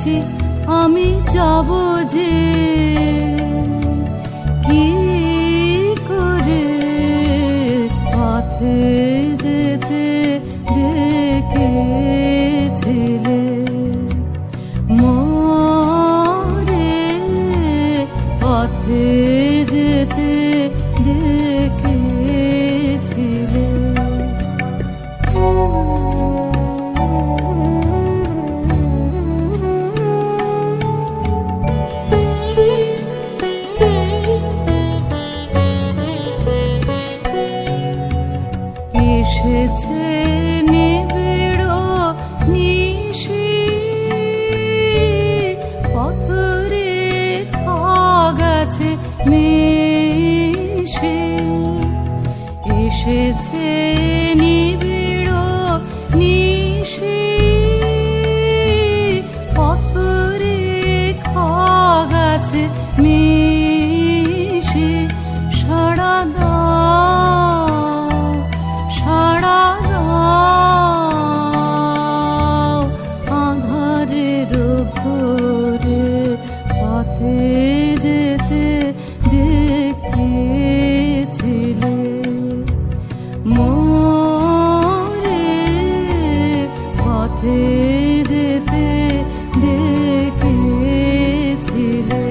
পড়েছি আমি যাব যে, কি করে পথে যেতে ডেকেছিলে মোরে, পথে যেতে ডেকেছিলে। এসেছে নিবিড় নিশি, পথরেখা গেছে মিশে। এসেছে নিবিড় নিশি, পথরেখা গেছে মিশে। সাড়া দাও, সাড়া দাও, আঁধারের ভোরে পথে যেতে ডেকেছিলে মোরে, পথে যেতে ডেকেছিলে।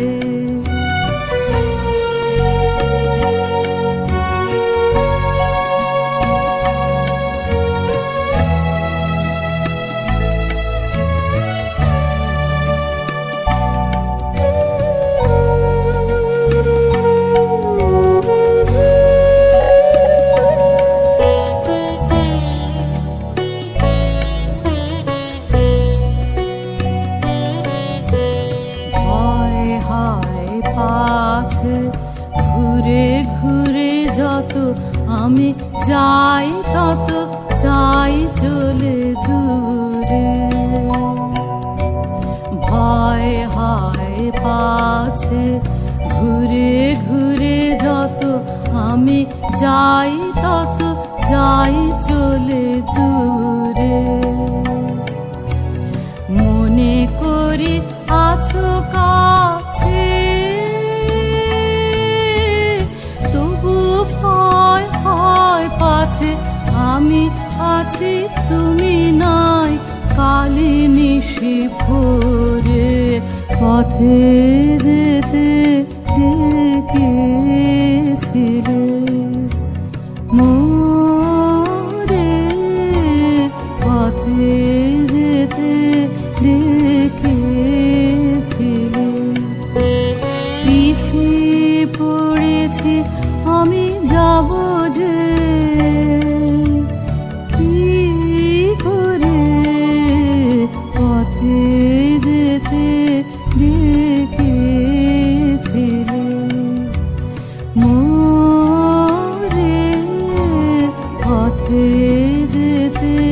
পাছে ঘুরে ঘুরে যত আমি যাই, তত যাই চলে দূরে। ভয় হয় পাছে ঘুরে ঘুরে যত আমি যাই, তত যাই চলে দূরে। মনে করি আছো কাছে, তবু ভয় হয় পাছে আমি আছি তুমি নাই। কালি নিশি ভোরে পথে যেতে ডেকেছিলে মোরে, পথে যেতে ডেকেছিলে। পিছিয়ে পড়েছি আমি যাব যে, কি করে পথে যেতে ডেকেছিলে মোরে, পথে যেতে